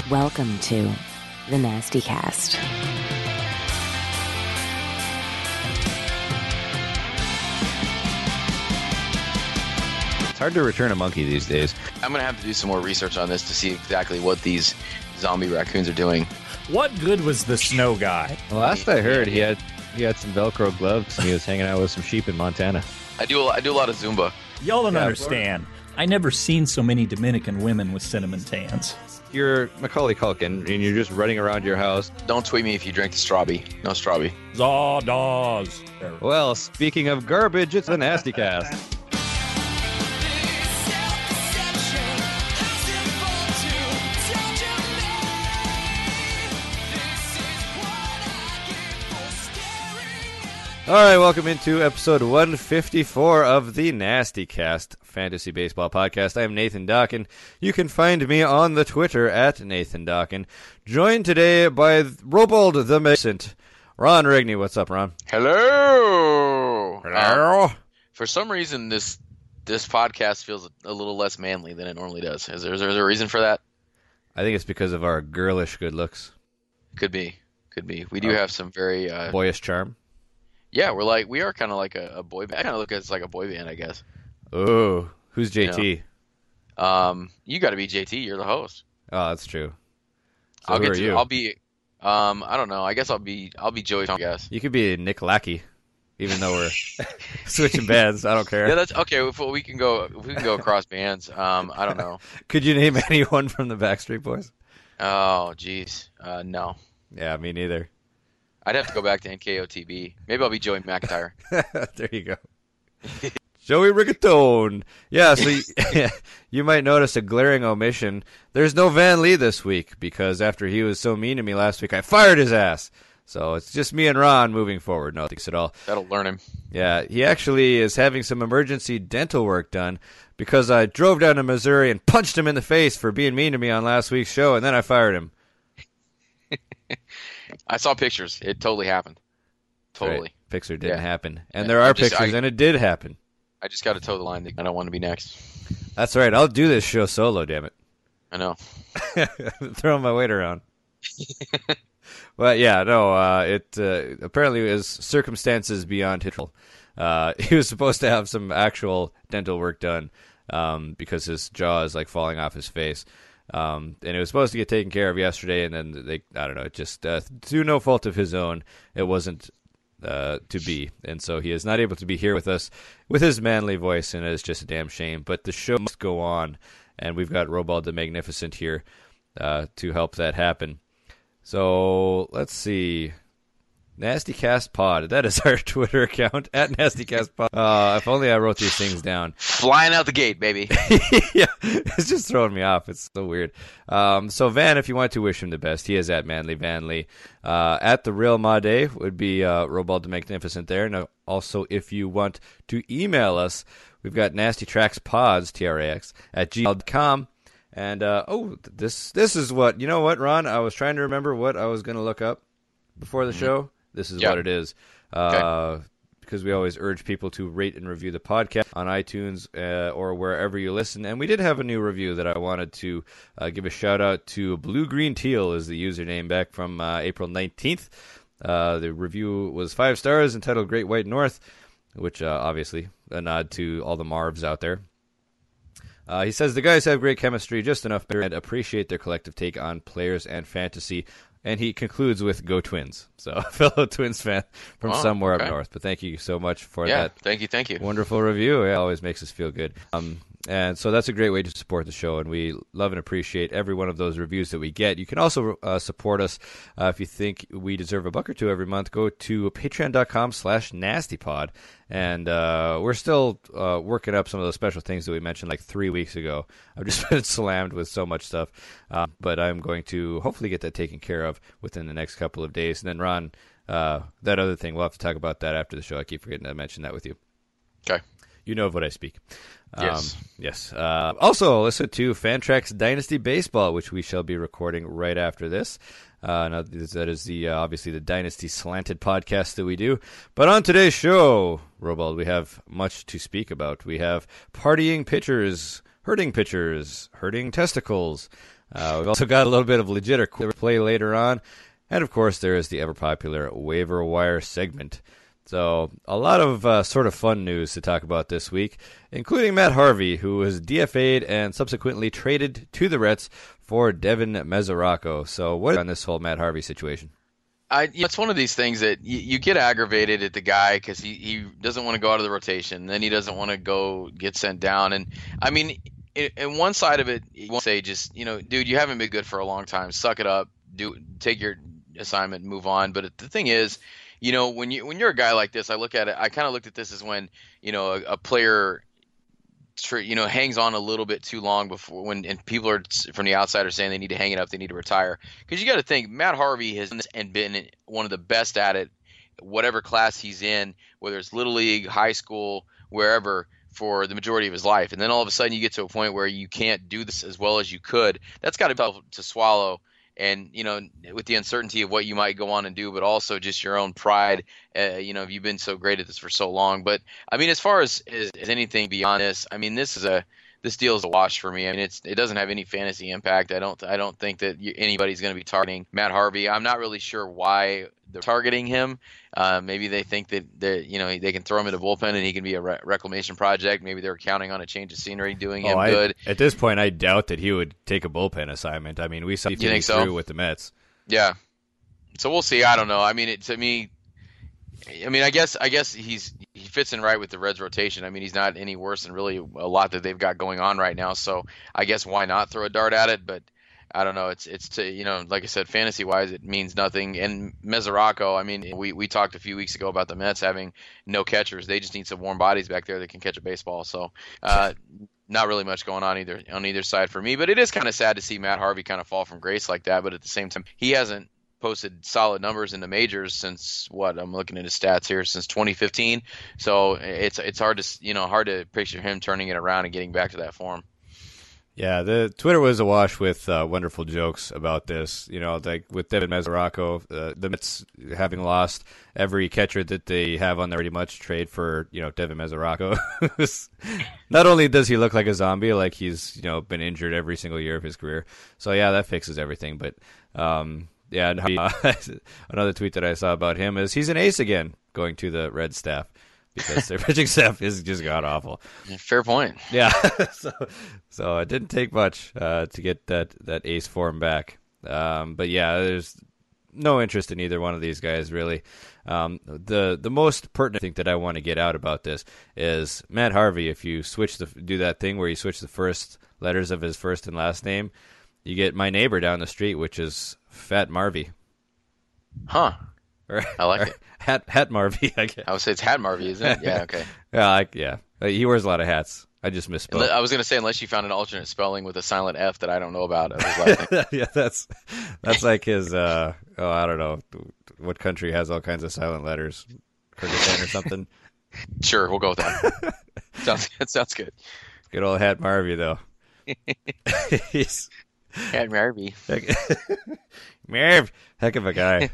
Welcome to the Nasty Cast. It's hard to return a monkey these days. I'm going to have to do some more research on this to see exactly what these zombie raccoons are doing. What good was the snow guy? Well, last I heard, he had some Velcro gloves and he was hanging out with some sheep in Montana. I do a lot of Zumba. Y'all don't understand. I never seen so many Dominican women with cinnamon tans. You're Macaulay Culkin and you're just running around your house. Don't tweet me if you drink the strawberry. No strawberry. Zawdas. Well, speaking of garbage, it's the Nasty Cast. All right, welcome into episode 154 of the Nasty Cast Fantasy Baseball Podcast. I am Nathan Dawkin. You can find me on the Twitter at Nathan Dawkin. Joined today by Robold the Magnificent, Ron Rigney. What's up, Ron? Hello. Hello. For some reason, this podcast feels a little less manly than it normally does. Is there a reason for that? I think it's because of our girlish good looks. Could be. We do have some very boyish charm. Yeah, we are kind of like a boy band. I kind of look at it as like a boy band, I guess. Oh, who's JT? You got to be JT. You're the host. Oh, that's true. So I'll who are you? I'll be. I don't know. I guess I'll be Joey. I guess you could be Nick Lackey, even though we're switching bands. I don't care. Yeah, that's okay. We can go across bands. I don't know. Could you name anyone from the Backstreet Boys? Oh, jeez. No. Yeah, me neither. I'd have to go back to NKOTB. Maybe I'll be Joey McIntyre. There you go. Joey Rigatone. Yeah, so you might notice a glaring omission. There's no Van Lee this week because after he was so mean to me last week, I fired his ass. So it's just me and Ron moving forward. No thanks at all. That'll learn him. Yeah, he actually is having some emergency dental work done because I drove down to Missouri and punched him in the face for being mean to me on last week's show, and then I fired him. I saw pictures. It totally happened. Totally. Right. Picture didn't happen. And there are pictures, and it did happen. I just got to toe the line. I don't want to be next. That's right. I'll do this show solo, damn it. I know. Throwing my weight around. But, yeah, no, it apparently is circumstances beyond his control. He was supposed to have some actual dental work done because his jaw is, like, falling off his face. And it was supposed to get taken care of yesterday, and then I don't know, it just through no fault of his own, it wasn't to be, and so he is not able to be here with us with his manly voice, and it's just a damn shame. But the show must go on, and we've got Robold the Magnificent here to help that happen. So let's see. NastyCast Pod. That is our Twitter account, at NastyCast Pod. If only I wrote these things down. Flying out the gate, baby. Yeah, it's just throwing me off. It's so weird. So Van, if you want to wish him the best, he is at Manly Van Lee. At the Real Made would be Robold the Magnificent there. And also, if you want to email us, we've got nastytraxpods, TRAX, at gmail.com. And, this is what, you know what, Ron? I was trying to remember what I was going to look up before the show. This is what it is. Okay. Because we always urge people to rate and review the podcast on iTunes or wherever you listen. And we did have a new review that I wanted to give a shout-out to. Blue Green Teal is the username back from April 19th. The review was 5 stars, entitled Great White North, which obviously a nod to all the Marvs out there. He says, the guys have great chemistry, just enough better, and appreciate their collective take on players and fantasy. And he concludes with "Go Twins." So a fellow Twins fan from somewhere up north. But thank you so much for that. Thank you. Wonderful review. It always makes us feel good. And so that's a great way to support the show, and we love and appreciate every one of those reviews that we get. You can also support us if you think we deserve $1 or $2 every month. Go to patreon.com/nastypod, and we're still working up some of those special things that we mentioned like 3 weeks ago. I've just been slammed with so much stuff, but I'm going to hopefully get that taken care of within the next couple of days. And then, Ron, that other thing, we'll have to talk about that after the show. I keep forgetting to mention that with you. Okay. You know of what I speak. Yes. Yes. Also, listen to Fantrax Dynasty Baseball, which we shall be recording right after this. Now, that is the obviously the Dynasty Slanted podcast that we do. But on today's show, Robold, we have much to speak about. We have partying pitchers, hurting testicles. We've also got a little bit of legit or play later on. And, of course, there is the ever-popular waiver wire segment. So a lot of sort of fun news to talk about this week, including Matt Harvey, who was DFA'd and subsequently traded to the Reds for Devin Mesoraco. So what on this whole Matt Harvey situation? It's one of these things that you get aggravated at the guy because he doesn't want to go out of the rotation. Then he doesn't want to go get sent down. And, I mean, in one side of it, you want to say just, dude, you haven't been good for a long time. Suck it up. Take your assignment and move on. But the thing is, when you're a guy like this, I kind of looked at this as when, a player, hangs on a little bit too long before and people are from the outside are saying they need to hang it up, they need to retire. Because you got to think, Matt Harvey has been one of the best at it, whatever class he's in, whether it's Little League, high school, wherever, for the majority of his life. And then all of a sudden you get to a point where you can't do this as well as you could. That's got to be tough to swallow. And, with the uncertainty of what you might go on and do, but also just your own pride, you've been so great at this for so long. But, I mean, as far as anything beyond this, I mean, this deal is a wash for me. I mean, it doesn't have any fantasy impact. I don't think that anybody's going to be targeting Matt Harvey. I'm not really sure why they're targeting him. Maybe they think that they can throw him in a bullpen and he can be a reclamation project. Maybe they're counting on a change of scenery doing him good. At this point, I doubt that he would take a bullpen assignment. I mean, we saw him through with the Mets. Yeah. So we'll see. I don't know. I mean, I guess he fits in right with the Reds rotation. I mean, he's not any worse than really a lot that they've got going on right now. So I guess why not throw a dart at it? But I don't know. It's like I said, fantasy wise, it means nothing. And Mesoraco, I mean, we talked a few weeks ago about the Mets having no catchers. They just need some warm bodies back there that can catch a baseball. So not really much going on either side for me. But it is kind of sad to see Matt Harvey kind of fall from grace like that. But at the same time, he hasn't posted solid numbers in the majors since I'm looking at his stats here, since 2015. So it's hard to picture him turning it around and getting back to that form. Yeah, the Twitter was awash with wonderful jokes about this. Like with Devin Mesoraco, the Mets having lost every catcher that they have on there pretty much trade for Devin Mesoraco. Not only does he look like a zombie, like he's been injured every single year of his career. So yeah, that fixes everything. But yeah, another tweet that I saw about him is he's an ace again, going to the Red staff. Because their pitching staff is just god awful. Fair point. Yeah, so it didn't take much to get that ace form back. But yeah, there's no interest in either one of these guys really. The most pertinent thing that I want to get out about this is Matt Harvey. If you do that thing where you switch the first letters of his first and last name, you get my neighbor down the street, which is Fat Marvy. Huh. I like it. Hat Marvy, I guess. I would say it's Hat Marvy, isn't it? Yeah, okay. Yeah. He wears a lot of hats. I just misspoke. I was going to say, unless you found an alternate spelling with a silent F that I don't know about. Yeah, that's like his, I don't know, what country has all kinds of silent letters? Kyrgyzstan or something? Sure, we'll go with that. Sounds good. Good old Hat Marvy, though. He's Hat Marvy. Marv, heck of a guy.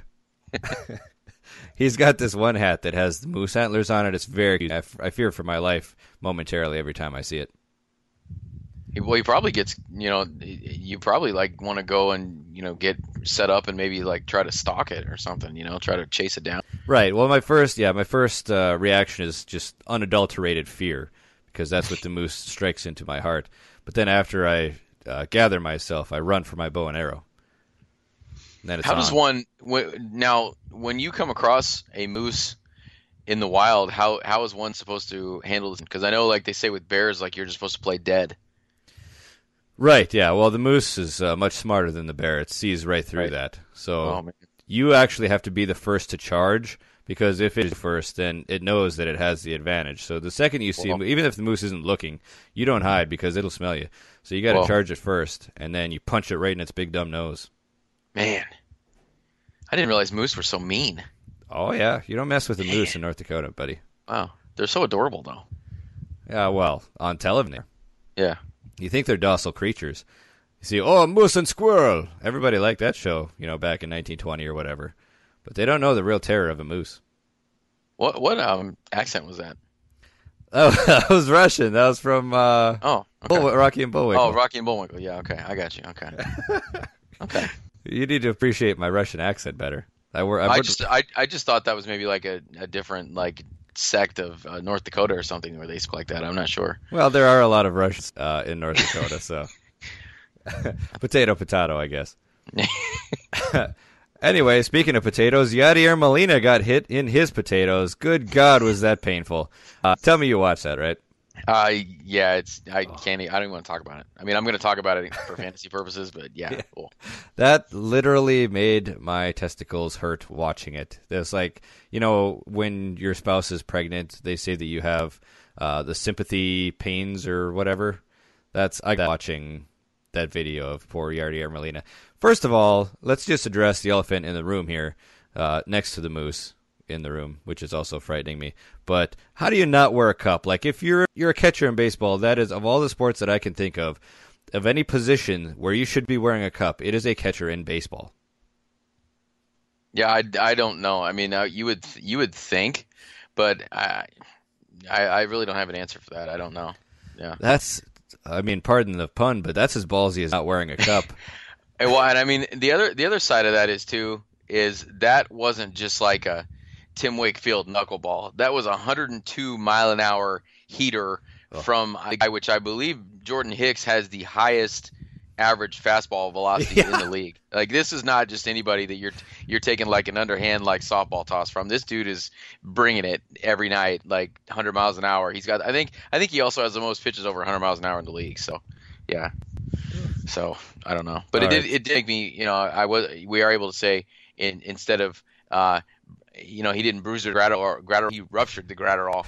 He's got this one hat that has the moose antlers on it. It's very cute. I fear for my life momentarily every time I see it. Well, he probably gets, you probably want to go and, get set up and maybe try to stalk it or something, try to chase it down. Right. Well, my first reaction is just unadulterated fear, because that's what the moose strikes into my heart. But then after I gather myself, I run for my bow and arrow. How does one now when you come across a moose in the wild? How is one supposed to handle this? Because I know, they say with bears, you're just supposed to play dead. Right. Yeah. Well, the moose is much smarter than the bear. It sees right through that. So you actually have to be the first to charge, because if it is first, then it knows that it has the advantage. So the second you see him, even if the moose isn't looking, you don't hide because it'll smell you. So you got to charge it first, and then you punch it right in its big dumb nose. Man, I didn't realize moose were so mean. Oh, yeah. You don't mess with a moose in North Dakota, buddy. Wow. They're so adorable, though. Yeah, well, on television. Yeah. You think they're docile creatures. You see, a moose and squirrel. Everybody liked that show, back in 1920 or whatever. But they don't know the real terror of a moose. What accent was that? Oh, that was Russian. That was from Oh, okay. Rocky and Bullwinkle. Oh, Rocky and Bullwinkle. Yeah, okay, I got you. Okay, okay. You need to appreciate my Russian accent better. I just thought that was maybe like a different like sect of North Dakota or something where they speak like that. I'm not sure. Well, there are a lot of Russians in North Dakota, so potato, I guess. Anyway, speaking of potatoes, Yadier Molina got hit in his potatoes. Good God, was that painful? Tell me you watched that, right? Yeah, I don't even want to talk about it. I mean, I'm going to talk about it for fantasy purposes, but yeah. Cool. That literally made my testicles hurt watching it. It's like, when your spouse is pregnant, they say that you have the sympathy pains or whatever. I got watching that video of poor Yadier Molina. First of all, let's just address the elephant in the room here, next to the moose in the room, which is also frightening me. But how do you not wear a cup? Like, if you're a catcher in baseball, that is, of all the sports that I can think of any position where you should be wearing a cup, it is a catcher in baseball. Yeah, I don't know. I mean, you would think, but I really don't have an answer for that. I don't know. Yeah. Pardon the pun, but that's as ballsy as not wearing a cup. Well, and I mean, the other side of that is that wasn't just like a Tim Wakefield knuckleball. That was a 102 mile an hour heater from a guy, which I believe Jordan Hicks has the highest average fastball velocity in the league. Like, this is not just anybody that you're taking like an underhand like softball toss from. This dude is bringing it every night, like 100 miles an hour. He's got I think he also has the most pitches over 100 miles an hour in the league. So, yeah. So I don't know, but it did make me, we are able to say instead of, he didn't bruise the Gratterall, he ruptured the Gratterall.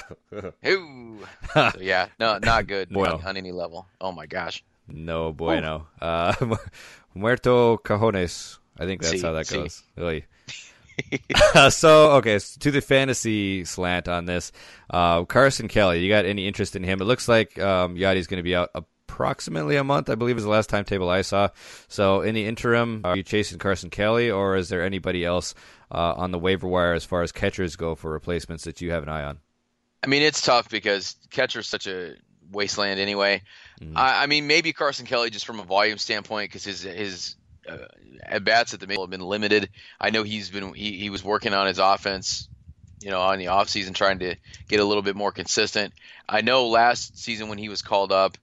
So yeah, no, not good on any level. Oh my gosh. No bueno. Muerto cajones. I think that's how that goes. Really. So to the fantasy slant on this, Carson Kelly, you got any interest in him? It looks like Yadi's going to be out approximately a month, I believe, is the last timetable I saw. So in the interim, are you chasing Carson Kelly, or is there anybody else on the waiver wire as far as catchers go for replacements that you have an eye on? I mean, it's tough because catcher's such a wasteland anyway. I mean, maybe Carson Kelly just from a volume standpoint, because his at bats at the middle have been limited. I know he was working on his offense, on the offseason, trying to get a little bit more consistent. I know last season when he was called up,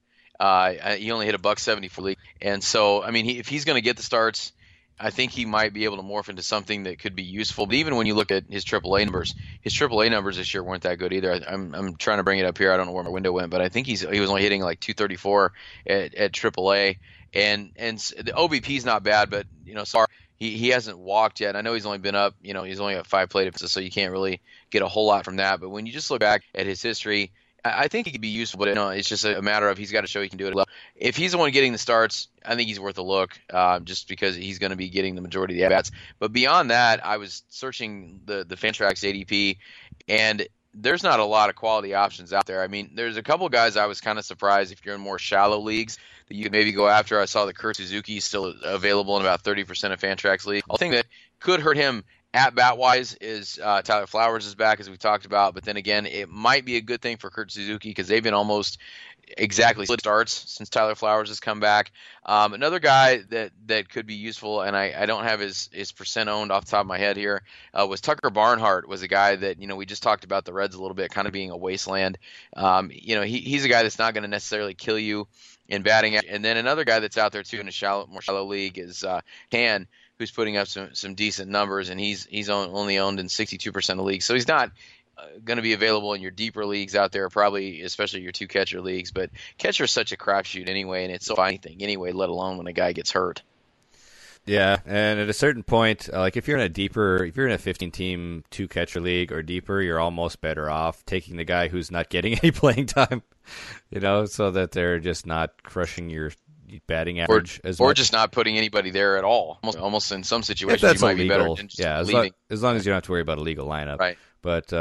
he only hit $174 league, and so I mean, if he's going to get the starts, I think he might be able to morph into something that could be useful. But even when you look at his AAA numbers this year weren't that good either. I'm trying to bring it up here. I don't know where my window went, but I think he was only hitting like 234 at AAA, and the OBP is not bad, but he hasn't walked yet. I know he's only been up, he's only got 5 plate appearances, so you can't really get a whole lot from that. But when you just look back at his history, I think he could be useful, but it's just a matter of he's got to show he can do it. If he's the one getting the starts, I think he's worth a look, just because he's going to be getting the majority of the at-bats. But beyond that, I was searching the Fantrax ADP, and there's not a lot of quality options out there. I mean, there's a couple guys I was kind of surprised if you're in more shallow leagues that you could maybe go after. I saw that Kurt Suzuki is still available in about 30% of Fantrax leagues. The thing that could hurt him at bat wise is Tyler Flowers is back, as we talked about, but then again, it might be a good thing for Kurt Suzuki because they've been almost exactly split starts since Tyler Flowers has come back. Another guy that could be useful, and I don't have his percent owned off the top of my head here, was Tucker Barnhart. Was a guy that we just talked about the Reds a little bit, kind of being a wasteland. He's a guy that's not going to necessarily kill you in batting. And then another guy that's out there too in a more shallow league is Han, who's putting up some decent numbers, and he's only owned in 62% of leagues. So he's not going to be available in your deeper leagues out there, probably especially your 2 catcher leagues. But catcher is such a crapshoot anyway, and it's so anything anyway, let alone when a guy gets hurt. Yeah, and at a certain point, like if you're in a 15-team 2 catcher league or deeper, you're almost better off taking the guy who's not getting any playing time, so that they're just not crushing your batting average or just not putting anybody there at all. Almost in some situations you might be better than just leaving. As long as you don't have to worry about a legal lineup. Right. But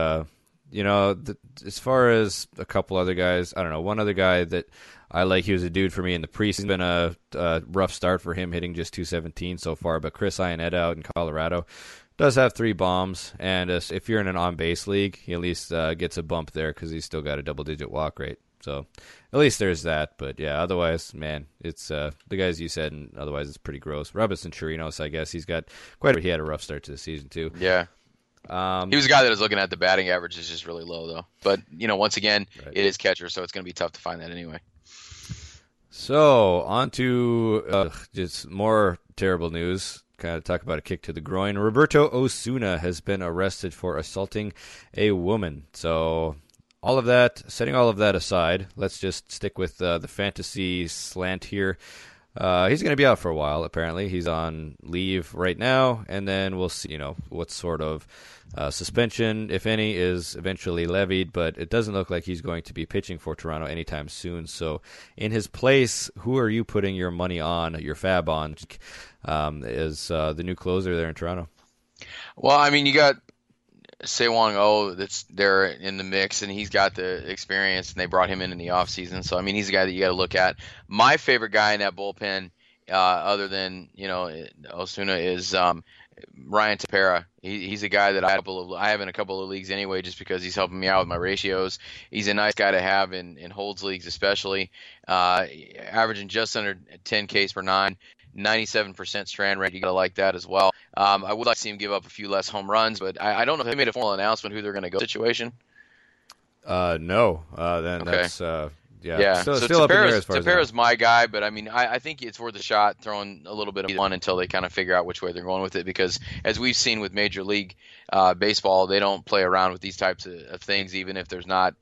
as far as a couple other guys, I don't know. One other guy that I like, he was a dude for me in the preseason. It's been a rough start for him, hitting just 217 so far. But Chris Iannetta out in Colorado, does have 3 bombs, and if you're in an on-base league, he at least gets a bump there because he's still got a double-digit walk rate. So at least there's that. But yeah, otherwise, man, it's the guys you said, and otherwise it's pretty gross. Robinson Chirinos, I guess he's got he had a rough start to the season too. Yeah. He was a guy that was looking at the batting average is just really low though. But once again, right. It is catcher, so it's going to be tough to find that anyway. So on to just more terrible news. Kind of talk about a kick to the groin. Roberto Osuna has been arrested for assaulting a woman. So setting all of that aside, let's just stick with the fantasy slant here. He's going to be out for a while, apparently. He's on leave right now, and then we'll see, what sort of suspension, if any, is eventually levied, but it doesn't look like he's going to be pitching for Toronto anytime soon. So in his place, who are you putting your money on, your fab on, is the new closer there in Toronto? Well, I mean, you got Sewang Oh that's there in the mix, and he's got the experience, and they brought him in the offseason. So, I mean, he's a guy that you got to look at. My favorite guy in that bullpen, other than, Osuna, is Ryan Tepera. He's a guy that I have in a couple of leagues anyway, just because he's helping me out with my ratios. He's a nice guy to have in holds leagues, especially averaging just under 10 Ks per 9. 97% strand rate. You gotta like that as well. I would like to see him give up a few less home runs, but I don't know if they made a formal announcement who they're going to go situation. No. Then okay. That's yeah. Still up in the air as far as Tepera's my guy, but I mean, I think it's worth a shot throwing a little bit of one until they kind of figure out which way they're going with it. Because as we've seen with Major League Baseball, they don't play around with these types of things, even if there's not,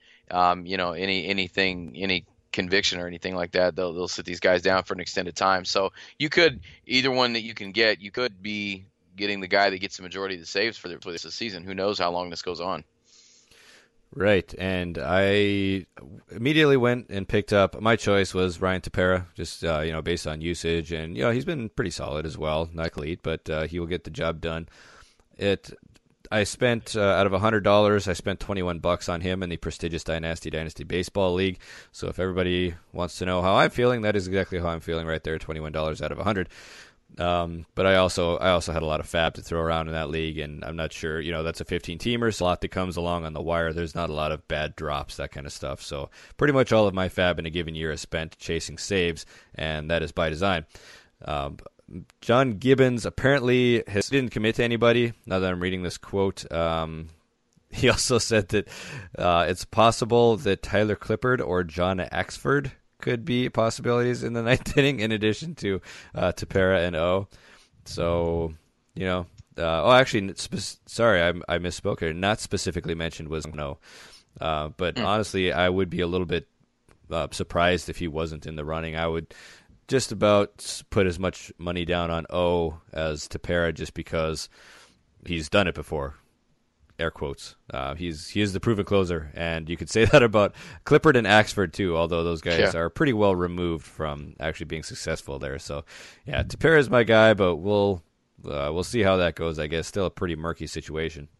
any conviction or anything like that. They'll sit these guys down for an extended time. So you could, either one that you can get, you could be getting the guy that gets the majority of the saves for this season. Who knows how long this goes on? Right, and I immediately went and picked up. My choice was Ryan Tepera, just based on usage, and he's been pretty solid as well. Not elite, but he will get the job done. I spent out of $100, I spent $21 on him in the prestigious Dynasty Baseball League. So if everybody wants to know how I'm feeling, that is exactly how I'm feeling right there. $21 out of $100. But I also had a lot of fab to throw around in that league, and I'm not sure. That's a 15-teamer, so a lot that comes along on the wire. There's not a lot of bad drops, that kind of stuff. So pretty much all of my fab in a given year is spent chasing saves, and that is by design. John Gibbons apparently didn't commit to anybody. Now that I'm reading this quote, he also said that it's possible that Tyler Clippard or John Axford could be possibilities in the ninth inning, in addition to Tepera and O. So, actually, sorry, I misspoke here. Not specifically mentioned was no. But honestly, I would be a little bit surprised if he wasn't in the running. I would just about put as much money down on O as Tepera, just because he's done it before. Air quotes. He is the proven closer, and you could say that about Clippard and Axford too. Although those guys are pretty well removed from actually being successful there. So, yeah, Tepera is my guy, but we'll see how that goes. I guess still a pretty murky situation.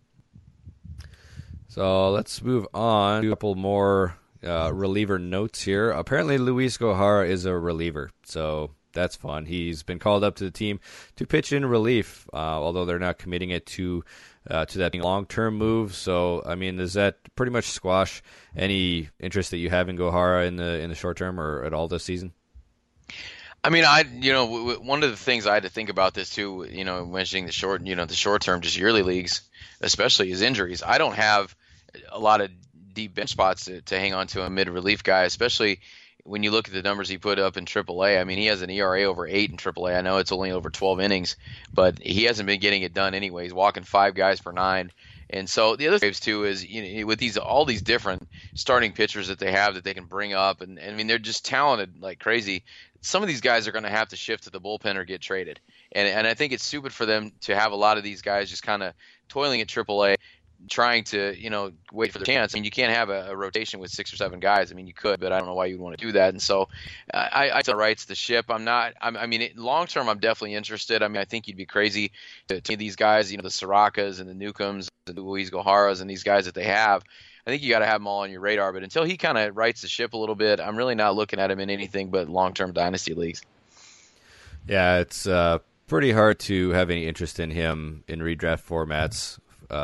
So let's move on to a couple more reliever notes here. Apparently, Luis Gohara is a reliever, so that's fun. He's been called up to the team to pitch in relief, although they're not committing it to that long-term move. So, I mean, does that pretty much squash any interest that you have in Gohara in the short term or at all this season? I mean, one of the things I had to think about this too, mentioning the short term, just yearly leagues, especially is injuries. I don't have a lot of deep bench spots to hang on to a mid-relief guy, especially when you look at the numbers he put up in AAA. I mean, he has an ERA over 8 in AAA. I know it's only over 12 innings, but he hasn't been getting it done anyway. He's walking 5 guys per 9. And so the other thing too is, with all these different starting pitchers that they have that they can bring up, and I mean, they're just talented like crazy. Some of these guys are going to have to shift to the bullpen or get traded. And I think it's stupid for them to have a lot of these guys just kind of toiling at AAA, trying to, wait for their chance. I mean, you can't have a rotation with 6 or 7 guys. I mean, you could, but I don't know why you'd want to do that. And so I rights the ship. Long term, I'm definitely interested. I mean, I think you'd be crazy to these guys, the Sorakas and the Newcombs and the Luis Goharas and these guys that they have. I think you got to have them all on your radar. But until he kind of rights the ship a little bit, I'm really not looking at him in anything but long-term dynasty leagues. Yeah, it's pretty hard to have any interest in him in redraft formats.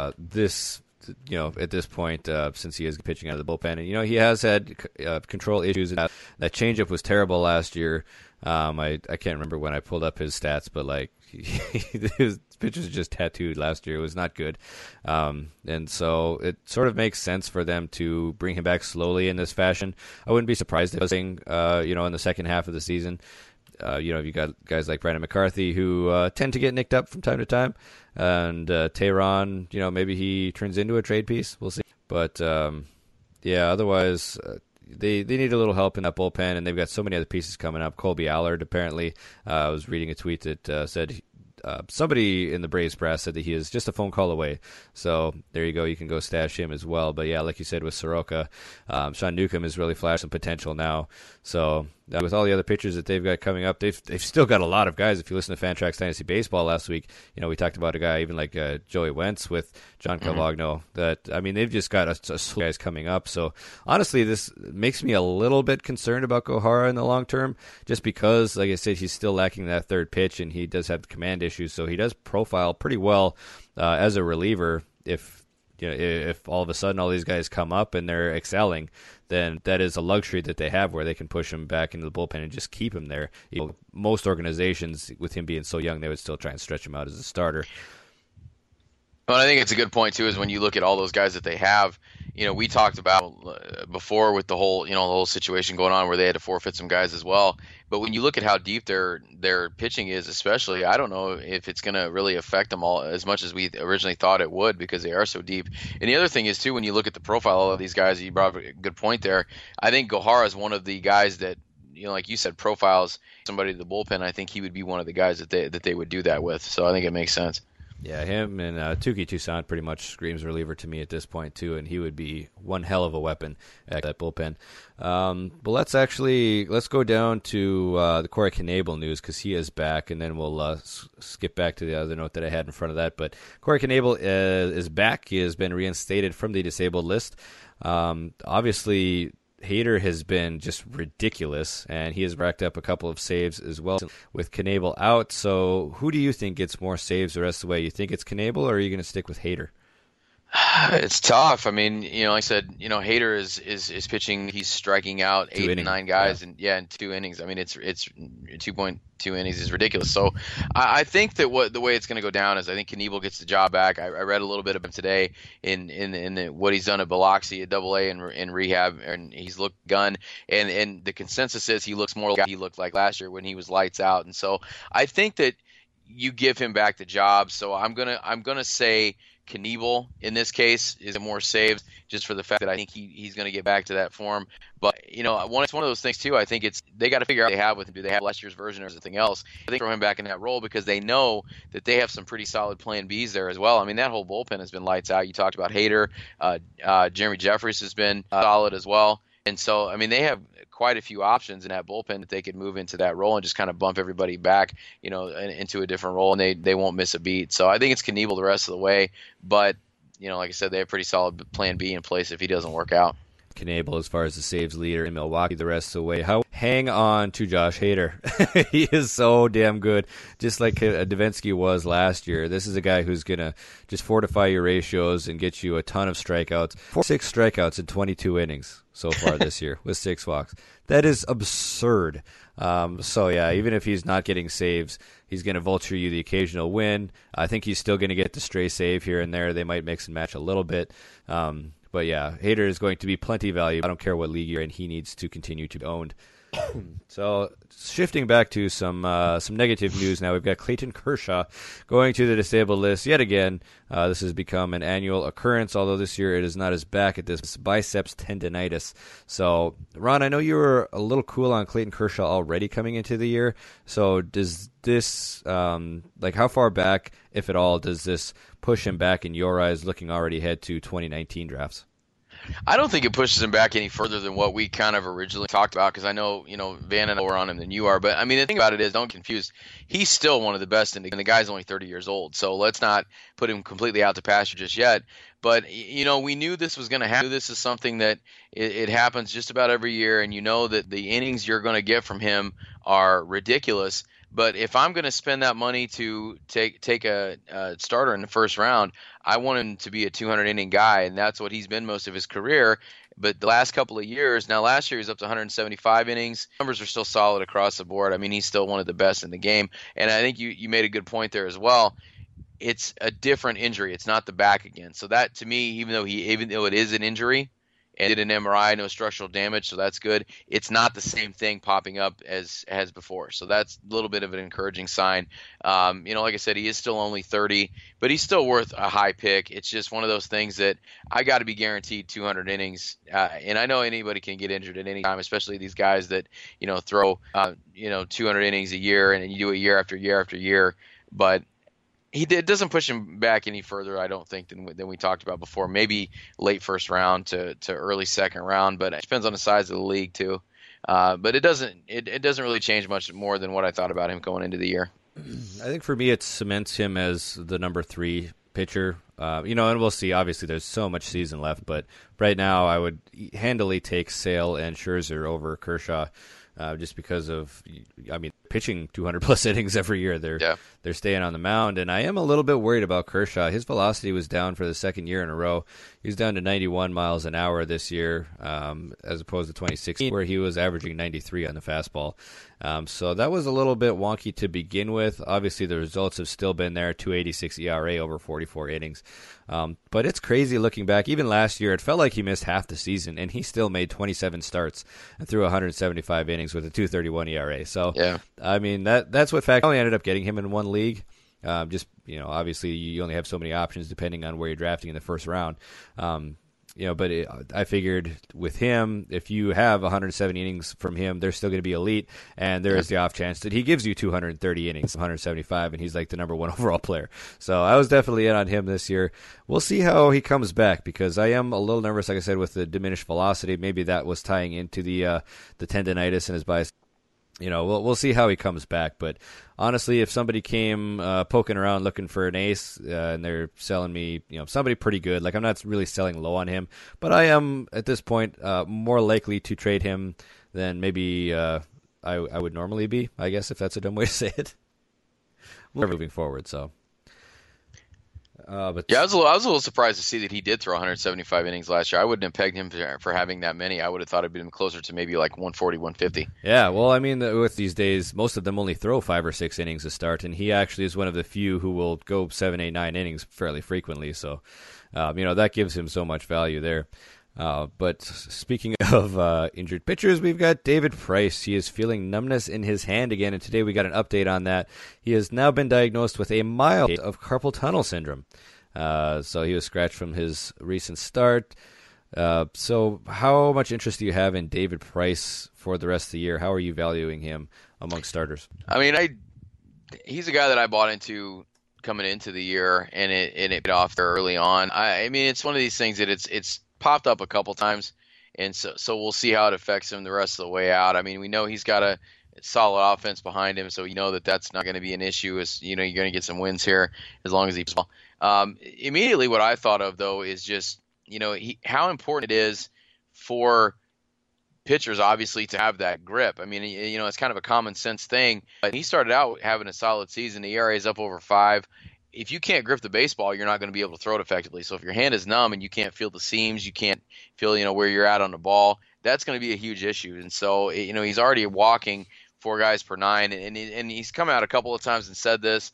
At this point, since he is pitching out of the bullpen, and he has had control issues. That changeup was terrible last year. I can't remember when I pulled up his stats, but like his pitches just tattooed last year. It was not good, and so it sort of makes sense for them to bring him back slowly in this fashion. I wouldn't be surprised if it was in the second half of the season. You got guys like Brandon McCarthy who tend to get nicked up from time to time, and Tehran, maybe he turns into a trade piece. We'll see. But otherwise, they need a little help in that bullpen, and they've got so many other pieces coming up. Colby Allard, apparently, I was reading a tweet that said somebody in the Braves press said that he is just a phone call away. So there you go. You can go stash him as well. But yeah, like you said with Soroka, Sean Newcomb has really flashed some potential now. So with all the other pitchers that they've got coming up, they've still got a lot of guys. If you listen to Fantrax Dynasty Baseball last week, we talked about a guy even like Joey Wentz with John Cavagno. They've just got a slew of guys coming up. So honestly, this makes me a little bit concerned about Gohara in the long term, just because, like I said, he's still lacking that third pitch, and he does have the command issues. So he does profile pretty well as a reliever. If all of a sudden all these guys come up and they're excelling, then that is a luxury that they have where they can push him back into the bullpen and just keep him there. Most organizations, with him being so young, they would still try and stretch him out as a starter. Well, I think it's a good point too. Is when you look at all those guys that they have, we talked about before with the whole situation going on where they had to forfeit some guys as well. But when you look at how deep their pitching is, especially, I don't know if it's going to really affect them all as much as we originally thought it would, because they are so deep. And the other thing is too, when you look at the profile of these guys, you brought up a good point there. I think Gohara is one of the guys that, like you said, profiles somebody to the bullpen. I think he would be one of the guys that they would do that with. So I think it makes sense. Yeah, him and Touki Toussaint pretty much screams reliever to me at this point too, and he would be one hell of a weapon at that bullpen. But let's go down to the Corey Knebel news, because he is back, and then we'll skip back to the other note that I had in front of that. But Corey Knebel is back. He has been reinstated from the disabled list. Obviously, Hader has been just ridiculous, and he has racked up a couple of saves as well with Knebel out. So who do you think gets more saves the rest of the way? You think it's Knebel, or are you going to stick with Hader? It's tough. I mean, like I said, Hader is pitching. He's striking out 8 to 9 guys, in 2 innings. I mean, it's 2.2 innings is ridiculous. So I think that the way it's going to go down is I think Knebel gets the job back. I read a little bit of him today in what he's done at Biloxi at AA in rehab, and he's looked gun. And the consensus is he looks more like he looked like last year when he was lights out. And so I think that you give him back the job. So I'm gonna say Knebel in this case is more saves, just for the fact that I think he's going to get back to that form. But it's one of those things too. I think they got to figure out what they have with him. Do they have last year's version or something else? I think throw him back in that role, because they know that they have some pretty solid plan Bs there as well. I mean, that whole bullpen has been lights out. You talked about Hader, Jeremy Jeffries has been solid as well. And so, I mean, they have quite a few options in that bullpen that they could move into that role and just kind of bump everybody back, into a different role, and they won't miss a beat. So I think it's Knebel the rest of the way. But, like I said, they have pretty solid plan B in place if he doesn't work out. Knebel as far as the saves leader in Milwaukee the rest of the way. Hang on to Josh Hader. He is so damn good, just like Davinsky was last year. This is a guy who's going to just fortify your ratios and get you a ton of strikeouts. 6 strikeouts in 22 innings so far this year with 6 walks. That is absurd. So, yeah, even if he's not getting saves, he's going to vulture you the occasional win. I think he's still going to get the stray save here and there. They might mix and match a little bit. But yeah, Hader is going to be plenty valuable. I don't care what league you're in. He needs to continue to be owned. So shifting back to some negative news now, we've got Clayton Kershaw going to the disabled list yet again. This has become an annual occurrence, although this year it is not as back at this biceps tendonitis. So, Ron, I know you were a little cool on Clayton Kershaw already coming into the year. So does this, how far back, if at all, does this push him back in your eyes, looking already ahead to 2019 drafts? I don't think it pushes him back any further than what we kind of originally talked about, because I know, Van and I were on him than you are. But, I mean, the thing about it is, don't get confused. He's still one of the best, and the guy's only 30 years old. So let's not put him completely out to pasture just yet. But, we knew this was going to happen. This is something that it happens just about every year, and that the innings you're going to get from him are ridiculous. But if I'm going to spend that money to take a starter in the first round, I want him to be a 200 inning guy, and that's what he's been most of his career. But the last couple of years, now last year he was up to 175 innings. Numbers are still solid across the board. I mean, he's still one of the best in the game. And I think you made a good point there as well. It's a different injury. It's not the back again. So that, to me, even though it is an injury, and did an MRI, no structural damage, so that's good. It's not the same thing popping up as before, so that's a little bit of an encouraging sign. Like I said, he is still only 30, but he's still worth a high pick. It's just one of those things that I got to be guaranteed 200 innings, and I know anybody can get injured at any time, especially these guys that throw 200 innings a year, and you do it year after year after year, but it doesn't push him back any further, I don't think, than we talked about before. Maybe late first round to early second round, but it depends on the size of the league too. But it doesn't really change much more than what I thought about him going into the year. I think for me, it cements him as the number 3 pitcher. And we'll see. Obviously, there's so much season left, but right now, I would handily take Sale and Scherzer over Kershaw. Just because of, pitching 200-plus innings every year. They're staying on the mound, and I am a little bit worried about Kershaw. His velocity was down for the second year in a row. He's down to 91 miles an hour this year, as opposed to 2016, where he was averaging 93 on the fastball. So that was a little bit wonky to begin with. Obviously, the results have still been there, 2.86 ERA over 44 innings. But it's crazy looking back. Even last year, it felt like he missed half the season, and he still made 27 starts and threw 175 innings with a 2.31 ERA. So, yeah. That's what fact. I only ended up getting him in one league. Obviously, you only have so many options depending on where you're drafting in the first round. I figured with him, if you have 170 innings from him, they're still going to be elite, and there is the off chance that he gives you 230 innings, 175, and he's like the number 1 overall player. So I was definitely in on him this year. We'll see how he comes back, because I am a little nervous, like I said, with the diminished velocity. Maybe that was tying into the tendonitis in his biceps. We'll see how he comes back. But honestly, if somebody came poking around looking for an ace and they're selling me, somebody pretty good, like I'm not really selling low on him, but I am at this point more likely to trade him than maybe I would normally be, I guess, if that's a dumb way to say it. We're moving forward, so. I was a little surprised to see that he did throw 175 innings last year. I wouldn't have pegged him for having that many. I would have thought it'd been closer to maybe like 140, 150. Yeah, well, with these days, most of them only throw 5 or 6 innings to start, and he actually is one of the few who will go 7, 8, 9 innings fairly frequently. So, that gives him so much value there. But speaking of injured pitchers, we've got David Price. He is feeling numbness in his hand again, and today we got an update on that. He has now been diagnosed with a mild case of carpal tunnel syndrome. So he was scratched from his recent start. So how much interest do you have in David Price for the rest of the year? How are you valuing him among starters? He's a guy that I bought into coming into the year, and it paid off there early on. It's one of these things that it's popped up a couple times, and so we'll see how it affects him the rest of the way out. We know he's got a solid offense behind him, so that's not going to be an issue. You're going to get some wins here as long as he's immediately what I thought of, though, is just how important it is for pitchers, obviously, to have that grip. It's kind of a common sense thing, but he started out having a solid season. The ERA is up over 5. If you can't grip the baseball, you're not going to be able to throw it effectively. So if your hand is numb and you can't feel the seams, you can't feel, where you're at on the ball, that's going to be a huge issue. And so, he's already walking 4 guys per 9, and he's come out a couple of times and said this.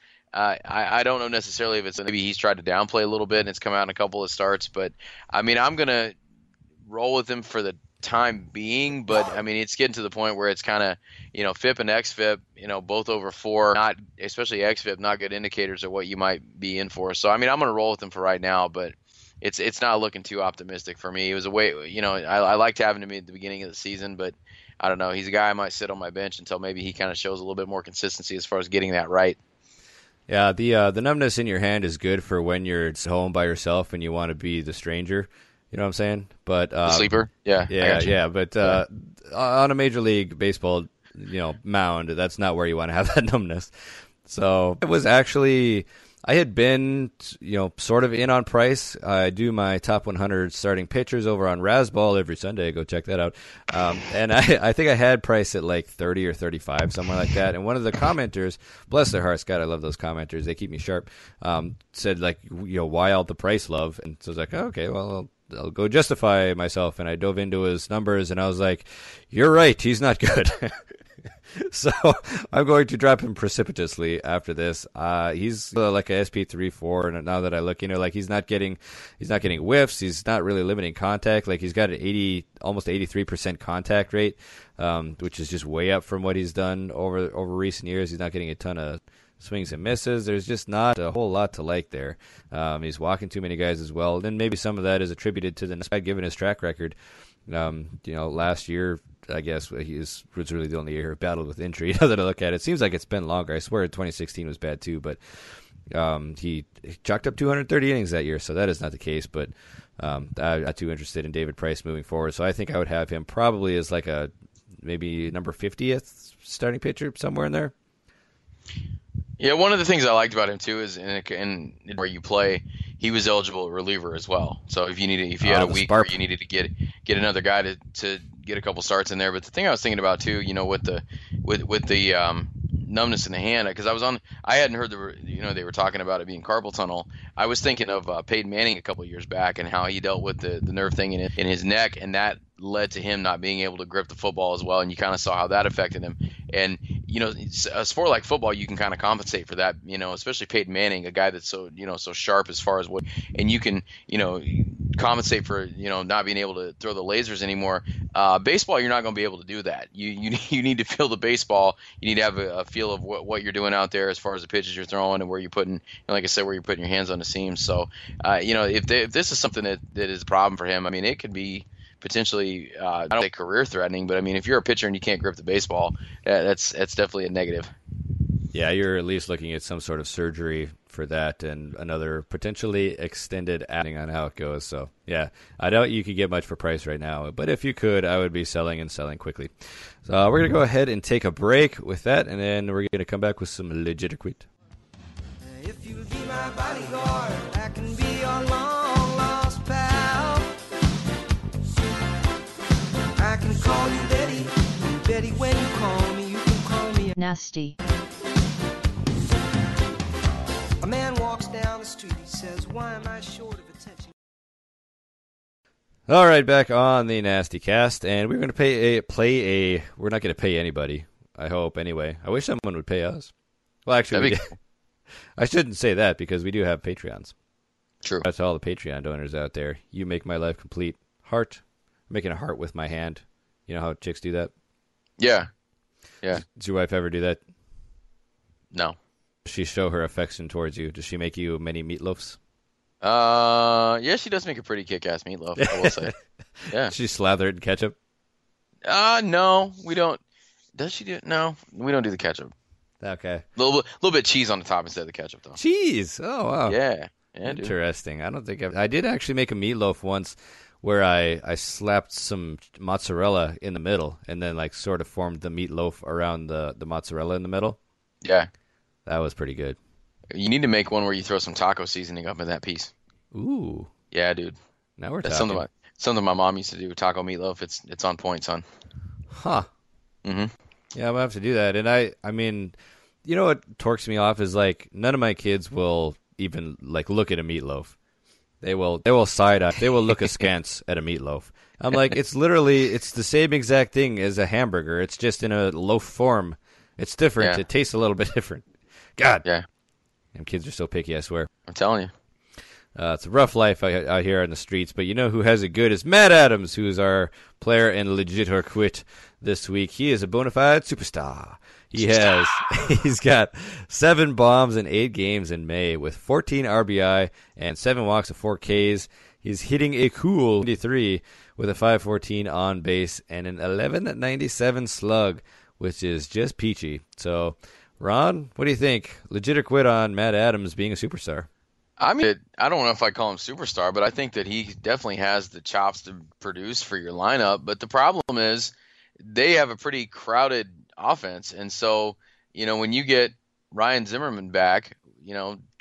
I don't know necessarily if it's maybe he's tried to downplay a little bit and it's come out in a couple of starts, but I'm going to roll with him for the time being, but it's getting to the point where it's kind of FIP and XFIP both over 4, not especially XFIP, not good indicators of what you might be in for. So I'm going to roll with him for right now, but it's not looking too optimistic for me. It was a way I liked having him at the beginning of the season, but I don't know, he's a guy I might sit on my bench until maybe he kind of shows a little bit more consistency as far as getting that right. Yeah, the numbness in your hand is good for when you're home by yourself and you want to be the stranger. You know what I'm saying? But the sleeper, yeah. But on a Major League Baseball, mound, that's not where you want to have that numbness. So it was actually I had been, sort of in on Price. I do my top 100 starting pitchers over on Razzball every Sunday. Go check that out. And I think I had Price at like 30 or 35, somewhere like that. And one of the commenters, bless their hearts, God, I love those commenters. They keep me sharp. Said like, why all the Price love? And so I was like, oh, okay, well, I'll go justify myself. And I dove into his numbers, and I was like, you're right, he's not good. So I'm going to drop him precipitously after this. He's like a SP3-4, and now that I look, like he's not getting whiffs. He's not really limiting contact. Like he's got an almost 83% contact rate, which is just way up from what he's done over recent years. He's not getting a ton of swings and misses. There's just not a whole lot to like there. He's walking too many guys as well. Then maybe some of that is attributed to the given his track record. Last year, I guess was really the only year he battled with injury. Now that I look at it, it seems like it's been longer. I swear 2016 was bad too, but he chalked up 230 innings that year, so that is not the case. But I'm not too interested in David Price moving forward, so I think I would have him probably as like a maybe number 50th starting pitcher, somewhere in there. Yeah, one of the things I liked about him too is in where you play, he was eligible at reliever as well. So if you had a week where you needed to get another guy to get a couple starts in there. But the thing I was thinking about too, with the numbness in the hand, because I hadn't heard they were talking about it being carpal tunnel. I was thinking of Peyton Manning a couple of years back and how he dealt with the nerve thing in his neck, and that led to him not being able to grip the football as well, and you kind of saw how that affected him. And a sport like football, you can kind of compensate for that, especially Peyton Manning, a guy that's so sharp as far as what, and you can compensate for not being able to throw the lasers anymore. Baseball, you're not going to be able to do that. You need to feel the baseball. You need to have a feel of what you're doing out there as far as the pitches you're throwing and where you're putting, and like I said, where you're putting your hands on the seams. So if this is something that is a problem for him, I mean, it could be potentially, I don't say career threatening, but I mean, if you're a pitcher and you can't grip the baseball, that's definitely a negative. Yeah, you're at least looking at some sort of surgery for that and another potentially extended adding on how it goes. So yeah, I doubt you could get much for Price right now, but if you could, I would be selling and selling quickly. So we're going to go ahead and take a break with that, and then we're going to come back with some legit quit. If you'll be my bodyguard, I can be your long lost pal. I can call you Betty, and Betty, when you call me, you can call me Nasty. A man walks down the street, he says, why am I short of attention? All right, back on the Nasty Cast, and we're going to we're not going to pay anybody, I hope, anyway. I wish someone would pay us. Well, actually, I shouldn't say that because we do have Patreons. True. That's all the Patreon donors out there. You make my life complete. Heart. I'm making a heart with my hand. You know how chicks do that? Yeah. Yeah. Does your wife ever do that? No. Does she show her affection towards you? Does she make you many meatloafs? Yeah, she does make a pretty kick-ass meatloaf, I will say. Yeah. She slather it in ketchup? No, we don't. Does she do it? No, we don't do the ketchup. Okay. A little bit cheese on the top instead of the ketchup, though. Cheese? Oh, wow. Yeah. Interesting. Dude. I don't think I did actually make a meatloaf once where I slapped some mozzarella in the middle and then like sort of formed the meatloaf around the mozzarella in the middle. Yeah. That was pretty good. You need to make one where you throw some taco seasoning up in that piece. Ooh. Yeah, dude. Now we're That's talking. something my mom used to do, taco meatloaf. It's on point, son. Huh. Mm-hmm. Yeah, I'm going to have to do that. And I mean, you know what torques me off is like none of my kids will even like look at a meatloaf. They will side eye. They will look askance at a meatloaf. I'm like, it's the same exact thing as a hamburger. It's just in a loaf form. It's different. Yeah. It tastes a little bit different. God. Yeah. And kids are so picky, I swear. I'm telling you. It's a rough life out here on the streets, but you know who has it good is Matt Adams, who's our player in Legit or Quit this week. He is a bona fide superstar. He's got 7 bombs in 8 games in May with 14 RBI and 7 walks of 4 Ks. He's hitting a cool 93 with a 514 on base and an 1197 slug, which is just peachy. So, Ron, what do you think? Legit or Quit on Matt Adams being a superstar? I mean, I don't know if I call him superstar, but I think that he definitely has the chops to produce for your lineup. But the problem is they have a pretty crowded offense. And so, when you get Ryan Zimmerman back,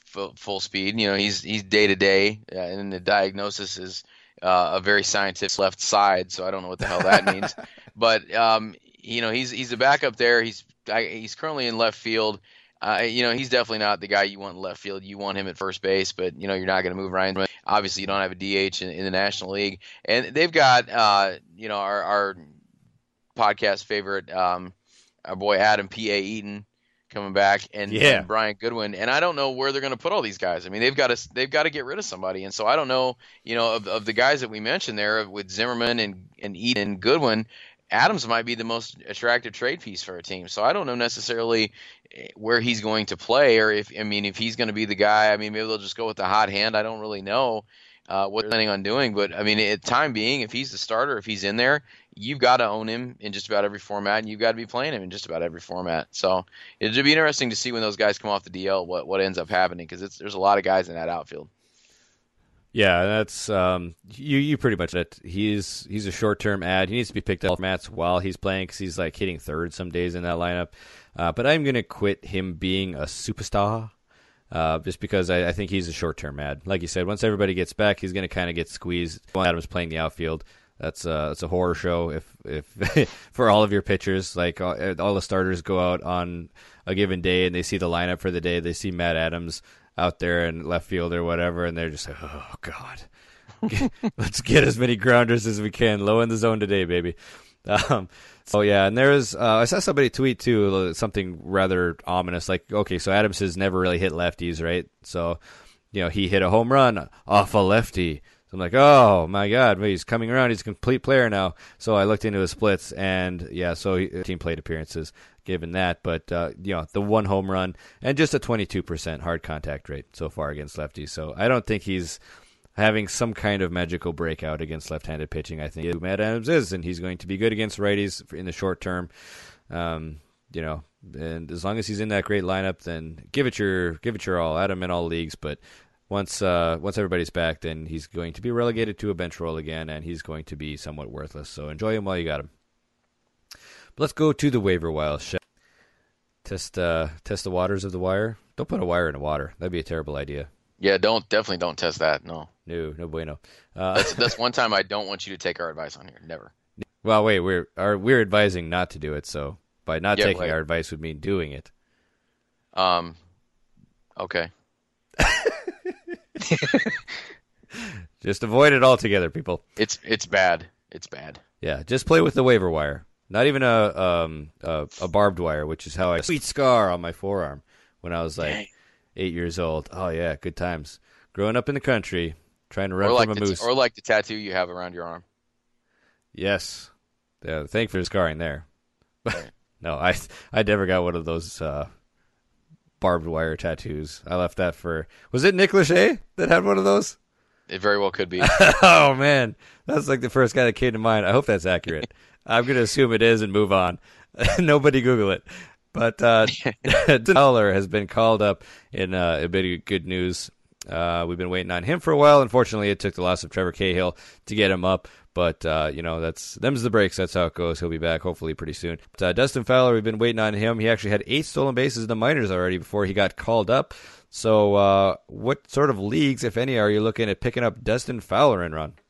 full speed. He's day to day, and the diagnosis is a very scientific left side. So I don't know what the hell that means, but he's a backup there. He's currently in left field. He's definitely not the guy you want in left field. You want him at first base, but you're not going to move Ryan. Obviously, you don't have a DH in the National League, and they've got our podcast favorite, our boy Adam P.A. Eaton coming back, and Brian Goodwin. And I don't know where they're going to put all these guys. I mean, they've got to get rid of somebody, and so I don't know. Of the guys that we mentioned there with Zimmerman and Eaton and Goodwin, Adams might be the most attractive trade piece for a team. So I don't know necessarily where he's going to play, or if he's going to be the guy. I mean, maybe they'll just go with the hot hand. I don't really know what they're planning on doing. But I mean, at time being, if he's the starter, if he's in there, you've got to own him in just about every format, and you've got to be playing him in just about every format. So it'll be interesting to see when those guys come off the DL what ends up happening, because there's a lot of guys in that outfield. Yeah, that's you pretty much it. He's a short-term ad. He needs to be picked up formats while he's playing, because he's like hitting third some days in that lineup. But I'm going to quit him being a superstar just because I think he's a short-term ad. Like you said, once everybody gets back, he's going to kind of get squeezed. Adams playing the outfield. That's a horror show if for all of your pitchers. Like all the starters go out on a given day and they see the lineup for the day. They see Matt Adams out there in left field or whatever, and they're just like, oh God, let's get as many grounders as we can. Low in the zone today, baby. So yeah, and there's I saw somebody tweet too something rather ominous, like, okay, so Adams has never really hit lefties, right? So he hit a home run off a lefty. So I'm like, oh my God, he's coming around. He's a complete player now. So I looked into his splits, and yeah, so team plate appearances given that, but the one home run and just a 22% hard contact rate so far against lefties. So I don't think he's having some kind of magical breakout against left-handed pitching. I think who Matt Adams is, and he's going to be good against righties in the short term. And as long as he's in that great lineup, then give it your all. Add him in all leagues, but once everybody's back, then he's going to be relegated to a bench role again, and he's going to be somewhat worthless. So enjoy him while you got him. But let's go to the waiver wire. Test the waters of the wire. Don't put a wire in the water. That'd be a terrible idea. Yeah, definitely don't test that. No bueno. That's one time I don't want you to take our advice on here. Never. Well, wait, we're advising not to do it. So by not taking our advice would mean doing it. Okay. Just avoid it altogether, people. It's bad. It's bad. Yeah, just play with the waiver wire. Not even a barbed wire, which is how I sweet scar on my forearm when I was like 8 years old. Oh yeah, good times. Growing up in the country, trying to run from a moose. Or like the tattoo you have around your arm. Yes. Yeah, thank you for the scarring there. No, I never got one of those barbed wire tattoos. I left that for... Was it Nick Lachey that had one of those? It very well could be. Oh, man. That's like the first guy that came to mind. I hope that's accurate. I'm going to assume it is and move on. Nobody Google it. But Fowler has been called up in a bit of good news. We've been waiting on him for a while. Unfortunately, it took the loss of Trevor Cahill to get him up. But, them's the breaks. That's how it goes. He'll be back hopefully pretty soon. But, Dustin Fowler, we've been waiting on him. He actually had 8 stolen bases in the minors already before he got called up. So what sort of leagues, if any, are you looking at picking up Dustin Fowler in, Ron?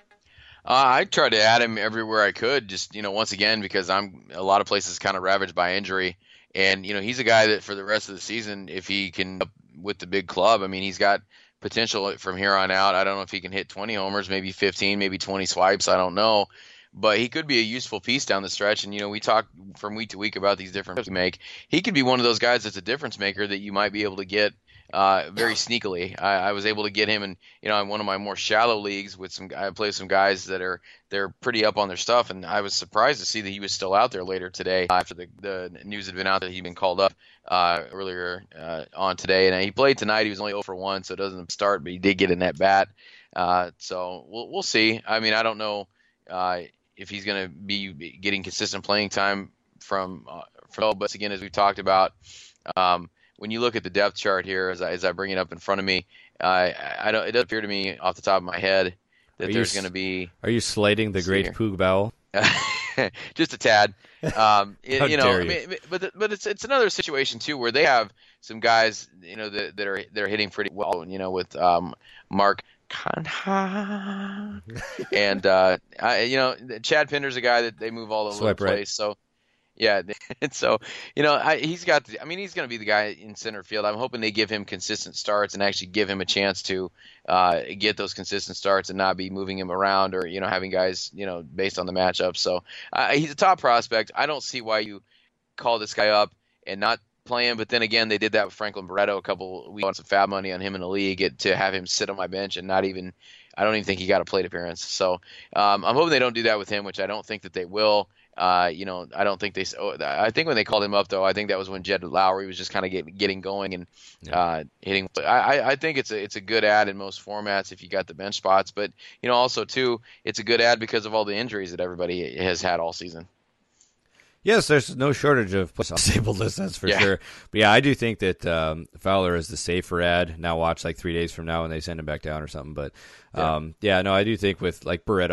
I tried to add him everywhere I could, just, once again, because I'm a lot of places kind of ravaged by injury. And, he's a guy that for the rest of the season, if he can, with the big club, I mean, he's got potential from here on out. I don't know if he can hit 20 homers, maybe 15, maybe 20 swipes. I don't know. But he could be a useful piece down the stretch. And, we talk from week to week about these different moves we make. He could be one of those guys that's a difference maker that you might be able to get very sneakily. I was able to get him in one of my more shallow leagues with I play with some guys that they're pretty up on their stuff, and I was surprised to see that he was still out there later today after the news had been out that he'd been called up earlier on today. And he played tonight. He was only 0 for 1, so it doesn't start, but he did get in that bat. So we'll see. I mean, I don't know if he's going to be getting consistent playing time from but again, as we talked about, when you look at the depth chart here, as I bring it up in front of me, I don't. It doesn't appear to me off the top of my head that there's going to be. Are you slating the great Poog Bowell? Just a tad. You know, I mean, but it's another situation too where they have some guys, you know, that are hitting pretty well. You know, with Mark Canha and you know, Chad Pinder's a guy that they move all over the place. Right. So. Yeah, and so, you know, he's going to be the guy in center field. I'm hoping they give him consistent starts and actually give him a chance to get those consistent starts and not be moving him around or, you know, having guys, you know, based on the matchup. So he's a top prospect. I don't see why you call this guy up and not play him. But then again, they did that with Franklin Barreto a couple. We want some fab money on him in the league to have him sit on my bench and not even. I don't even think he got a plate appearance. So I'm hoping they don't do that with him, which I don't think that they will. You know, I don't think I think when they called him up, though, I think that was when Jed Lowry was just kind of getting going and hitting. I think it's a good ad in most formats if you got the bench spots. But, you know, also, too, it's a good ad because of all the injuries that everybody has had all season. Yes, there's no shortage of disabled lists, that's for sure. But, yeah, I do think that Fowler is the safer ad. Now watch like 3 days from now when they send him back down or something. But, I do think with like Barreto,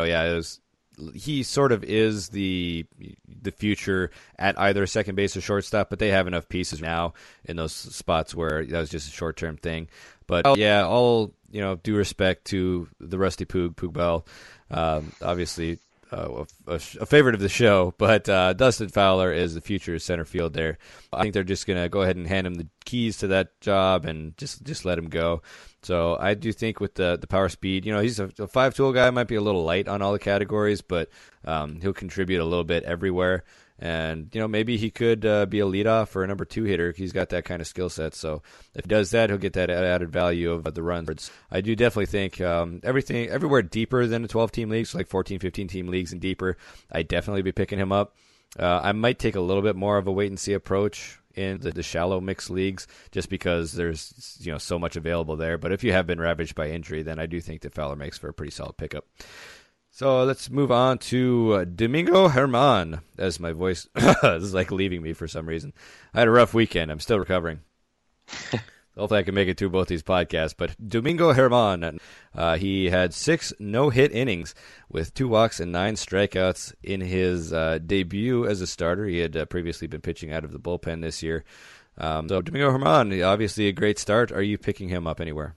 he sort of is the future at either second base or shortstop, but they have enough pieces now in those spots where that was just a short-term thing. But, all, you know, due respect to the Rusty Poog Bell, obviously a favorite of the show, but Dustin Fowler is the future center field there. I think they're just going to go ahead and hand him the keys to that job and just let him go. So I do think with the power speed, you know, he's a 5-tool guy, might be a little light on all the categories, but he'll contribute a little bit everywhere. And, you know, maybe he could be a leadoff or a number 2 hitter. He's got that kind of skill set. So if he does that, he'll get that added value of the runs. I do definitely think everywhere deeper than a 12-team league, so like 14, 15-team leagues and deeper, I'd definitely be picking him up. I might take a little bit more of a wait-and-see approach in the shallow mixed leagues just because there's, you know, so much available there. But if you have been ravaged by injury, then I do think that Fowler makes for a pretty solid pickup. So let's move on to Domingo Germán, as my voice is like leaving me for some reason. I had a rough weekend. I'm still recovering. Hopefully I can make it through both these podcasts. But Domingo Germán, he had 6 no-hit innings with 2 walks and 9 strikeouts in his debut as a starter. He had previously been pitching out of the bullpen this year. So Domingo Germán, obviously a great start. Are you picking him up anywhere?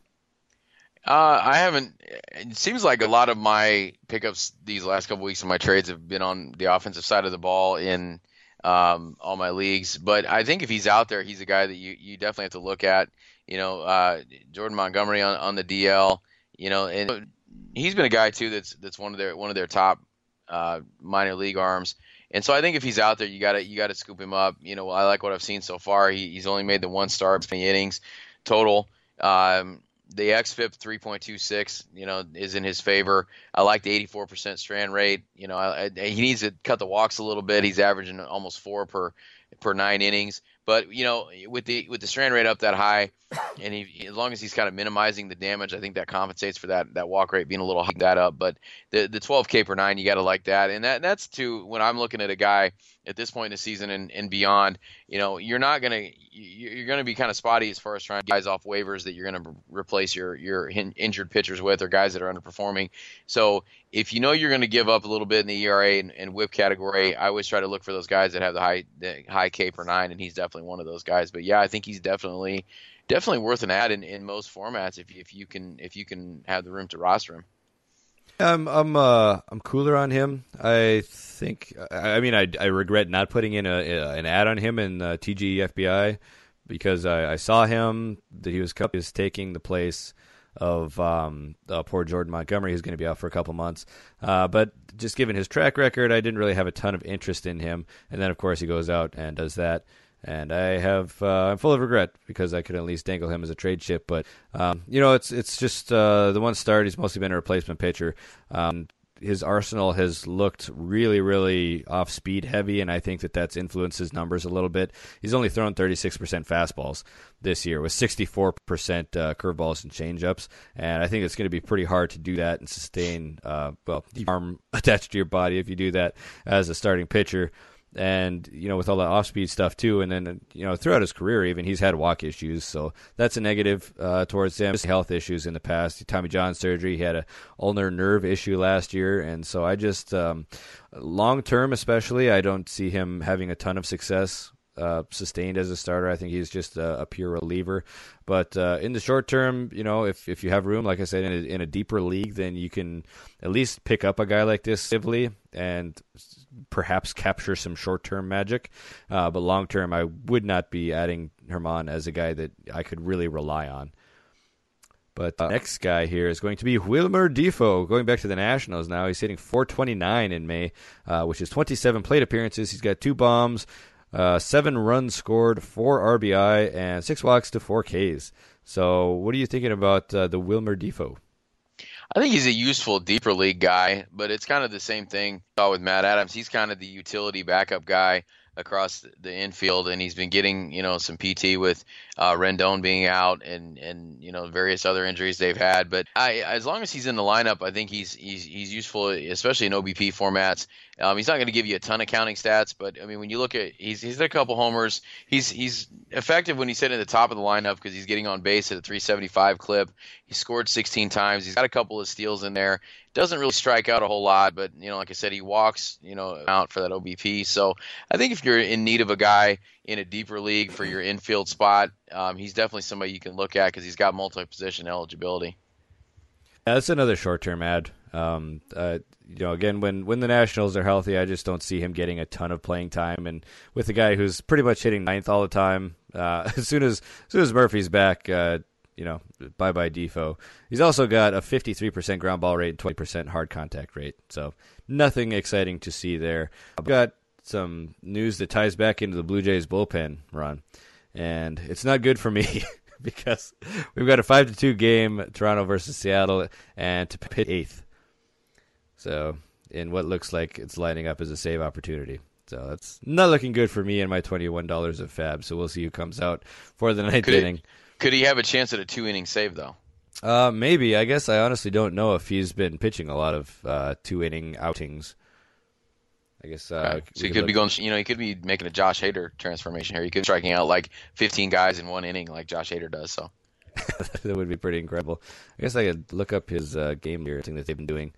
I haven't. It seems like a lot of my pickups these last couple weeks of my trades have been on the offensive side of the ball in all my leagues. But I think if he's out there, he's a guy that you definitely have to look at. You know, Jordan Montgomery on the DL. You know, and he's been a guy too that's one of their top minor league arms. And so I think if he's out there, you gotta scoop him up. You know, I like what I've seen so far. He's only made the 1 start, 20 innings total. The xFIP 3.26, you know, is in his favor. I like the 84% strand rate. You know, he needs to cut the walks a little bit. He's averaging almost 4 per 9 innings. But, you know, with the strand rate up that high, and as long as he's kind of minimizing the damage, I think that compensates for that walk rate being a little high that up. But the 12K per 9, you got to like that. And that's when I'm looking at a guy at this point in the season and beyond, you know, you're going to be kind of spotty as far as trying to get guys off waivers that you're going to replace your injured pitchers with or guys that are underperforming. So if you know you're going to give up a little bit in the ERA and whip category, I always try to look for those guys that have the high K per 9, and he's definitely one of those guys. But yeah, I think he's definitely worth an ad in most formats if you can have the room to roster him. I'm cooler on him. I think. I mean, I regret not putting in an ad on him in TGFBI because I saw him that he was taking the place of poor Jordan Montgomery, who's going to be out for a couple months. But just given his track record, I didn't really have a ton of interest in him. And then, of course, he goes out and does that. And I'm full of regret because I could at least dangle him as a trade chip. But, you know, it's just the 1 start. He's mostly been a replacement pitcher. His arsenal has looked really, really off-speed heavy, and I think that's influenced his numbers a little bit. He's only thrown 36% fastballs this year with 64% curveballs and changeups, and I think it's going to be pretty hard to do that and sustain, the arm attached to your body if you do that as a starting pitcher. And, with all the off-speed stuff, too. And then, throughout his career, even, he's had walk issues. So that's a negative towards him. Health issues in the past. Tommy John surgery. He had a ulnar nerve issue last year. And so I just, long-term especially, I don't see him having a ton of success sustained as a starter. I think he's just a pure reliever. But in the short term, if you have room, like I said, in a deeper league, then you can at least pick up a guy like this Sibley and perhaps capture some short-term magic. But long-term, I would not be adding Herman as a guy that I could really rely on. But the next guy here is going to be Wilmer Difo, going back to the Nationals now. He's hitting .429 in May, which is 27 plate appearances. He's got 2 bombs, 7 runs scored, 4 RBI, and 6 walks to 4 Ks. So what are you thinking about the Wilmer Difo? I think he's a useful deeper league guy, but it's kind of the same thing with Matt Adams. He's kind of the utility backup guy across the infield, and he's been getting some PT with Rendon being out and various other injuries they've had. But as long as he's in the lineup, I think he's useful, especially in OBP formats. He's not going to give you a ton of counting stats, but I mean, when you look at he's hit a couple homers. He's effective when he's hitting at the top of the lineup because he's getting on base at a 375 clip. He scored 16 times. He's got a couple of steals in there. Doesn't really strike out a whole lot, but like I said, he walks out for that OBP. So I think if you're in need of a guy in a deeper league for your infield spot, he's definitely somebody you can look at because he's got multi-position eligibility. Yeah, that's another short-term ad. Again, when the Nationals are healthy, I just don't see him getting a ton of playing time. And with a guy who's pretty much hitting ninth all the time, as soon as Murphy's back, bye-bye Difo. He's also got a 53% ground ball rate and 20% hard contact rate. So nothing exciting to see there. I've got some news that ties back into the Blue Jays bullpen run, and it's not good for me. Because we've got a 5-2 game, Toronto versus Seattle, and to pit 8th. So, in what looks like it's lining up as a save opportunity. So, that's not looking good for me and my $21 of fab. So, we'll see who comes out for the ninth inning. Could he have a chance at a 2-inning save, though? Maybe. I guess I honestly don't know if he's been pitching a lot of 2-inning outings. I guess so he could be going. He could be making a Josh Hader transformation here. He could be striking out like 15 guys in 1 inning, like Josh Hader does. So that would be pretty incredible. I guess I could look up his game here, thing that they've been doing.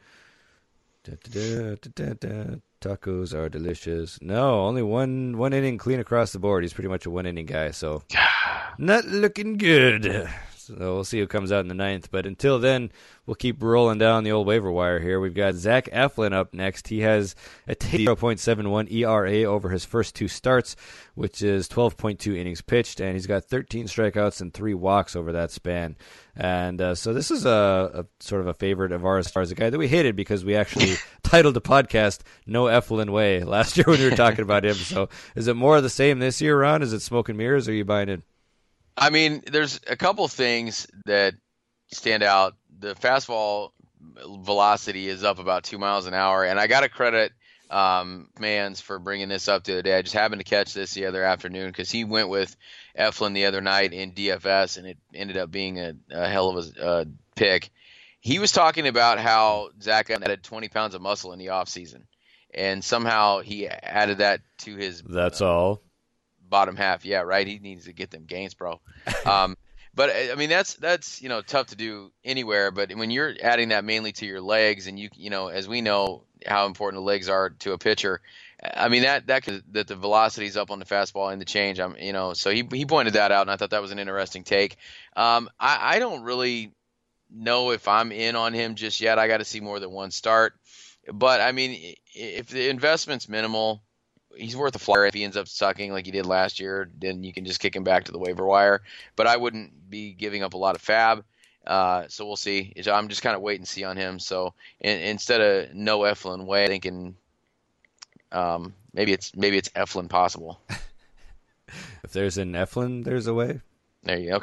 Tacos are delicious. No, only one inning clean across the board. He's pretty much a 1-inning guy, so not looking good. So we'll see who comes out in the ninth. But until then, we'll keep rolling down the old waiver wire here. We've got Zach Eflin up next. He has a 0.71 ERA over his first 2 starts, which is 12.2 innings pitched, and he's got 13 strikeouts and 3 walks over that span. And so this is a sort of a favorite of ours as far as a guy that we hated because we actually titled the podcast No Eflin Way last year when we were talking about him. So is it more of the same this year, Ron? Is it smoke and mirrors, or are you buying it? I mean, there's a couple things that stand out. The fastball velocity is up about 2 miles an hour, and I got to credit Mans for bringing this up the other day. I just happened to catch this the other afternoon because he went with Eflin the other night in DFS, and it ended up being a hell of a pick. He was talking about how Zach added 20 pounds of muscle in the offseason, and somehow he added that to his all bottom half. Yeah, right. He needs to get them gains, bro. But I mean, that's tough to do anywhere. But when you're adding that mainly to your legs, and as we know how important the legs are to a pitcher, I mean that the velocity's up on the fastball and the change. So he pointed that out, and I thought that was an interesting take. I don't really know if I'm in on him just yet. I got to see more than one start. But I mean, if the investment's minimal, he's worth a flyer. If he ends up sucking like he did last year, then you can just kick him back to the waiver wire. But I wouldn't be giving up a lot of fab. So we'll see. I'm just kind of wait and see on him. So instead of no Eflin way, I'm thinking maybe it's Eflin possible. If there's an Eflin, there's a way. There you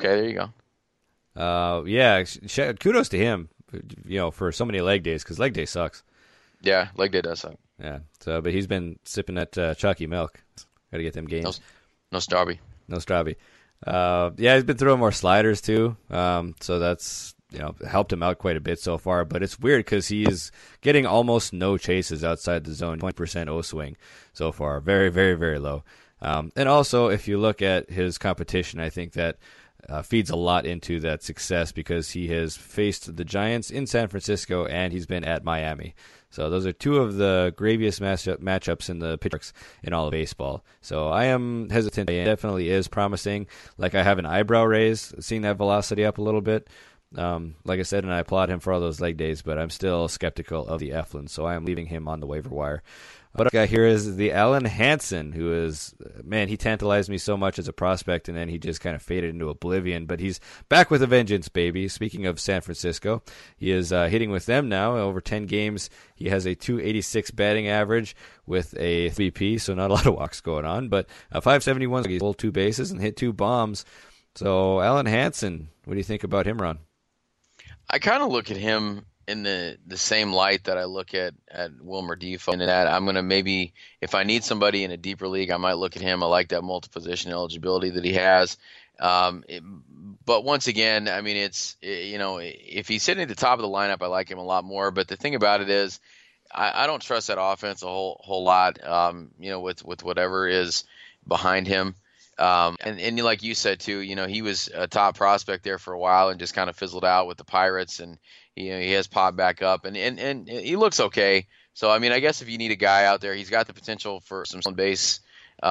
go. Yeah, kudos to him, for so many leg days, because leg day sucks. Yeah, leg day does suck. Yeah. So, but he's been sipping that chalky milk. Got to get them games. No Strawby. No Strawby. Yeah, he's been throwing more sliders too. So that's helped him out quite a bit so far. But it's weird because he is getting almost no chases outside the zone, 20% O swing so far, very, very, very low. And also, if you look at his competition, I think that feeds a lot into that success because he has faced the Giants in San Francisco and he's been at Miami. So those are two of the graviest matchups in the pitchers in all of baseball. So I am hesitant. It definitely is promising. Like I have an eyebrow raise, seeing that velocity up a little bit. Like I said, and I applaud him for all those leg days, but I'm still skeptical of the Eflin, so I am leaving him on the waiver wire. But our guy here is the Alan Hansen, who is, man, he tantalized me so much as a prospect, and then he just kind of faded into oblivion. But he's back with a vengeance, baby. Speaking of San Francisco, he is hitting with them now. Over 10 games, he has a .286 batting average with a 3P, so not a lot of walks going on. But 571, he's pulled 2 bases and hit 2 bombs. So Alan Hansen, what do you think about him, Ron? I kind of look at him in the same light that I look at Wilmer Difo, and that I'm going to maybe, if I need somebody in a deeper league, I might look at him. I like that multi-position eligibility that he has. But once again, I mean, if he's sitting at the top of the lineup, I like him a lot more. But the thing about it is, I don't trust that offense a whole lot, with whatever is behind him. And like you said too, he was a top prospect there for a while and just kind of fizzled out with the Pirates, and he has popped back up and he looks okay. So I mean, I guess if you need a guy out there, he's got the potential for some base.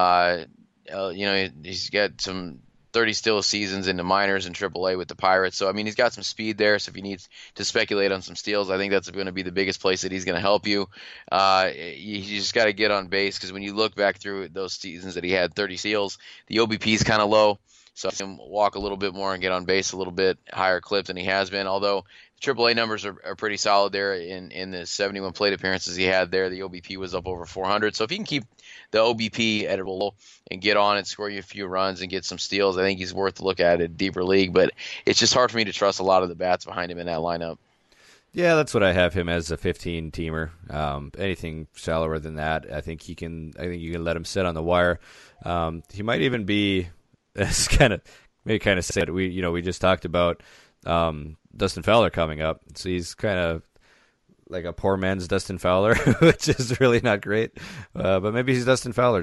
He's got some 30 still seasons in the minors and AAA with the Pirates. So I mean, he's got some speed there. So if you need to speculate on some steals, I think that's going to be the biggest place that he's going to help you. You just got to get on base, because when you look back through those seasons that he had 30 steals, the OBP is kind of low. So he can walk a little bit more and get on base a little bit higher clip than he has been. Although the AAA numbers are pretty solid there in the 71 plate appearances he had there. The OBP was up over 400. So if he can keep the OBP at a low and get on and score you a few runs and get some steals, I think he's worth a look at a deeper league. But it's just hard for me to trust a lot of the bats behind him in that lineup. Yeah, that's what I have him as, a 15-teamer. Anything shallower than that, I think you can let him sit on the wire. He might even be, it's kind of sad. We just talked about Dustin Fowler coming up, so he's kind of like a poor man's Dustin Fowler, which is really not great. But maybe he's Dustin Fowler.